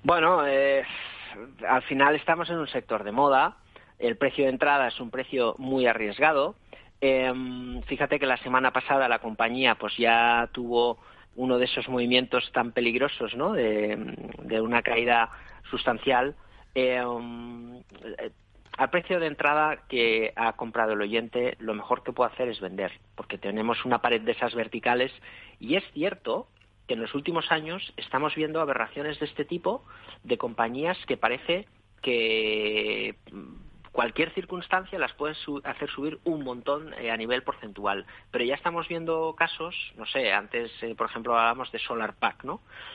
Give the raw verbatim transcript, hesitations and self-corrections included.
Bueno, eh, al final estamos en un sector de moda. El precio de entrada es un precio muy arriesgado. Eh, fíjate que la semana pasada la compañía pues ya tuvo uno de esos movimientos tan peligrosos, ¿no? De, de una caída sustancial. Eh, al precio de entrada que ha comprado el oyente, lo mejor que puede hacer es vender, porque tenemos una pared de esas verticales y es cierto que en los últimos años estamos viendo aberraciones de este tipo de compañías que parece que cualquier circunstancia las puede su- hacer subir un montón eh, a nivel porcentual. Pero ya estamos viendo casos, no sé, antes, eh, por ejemplo, hablábamos de SolarPack, ¿no?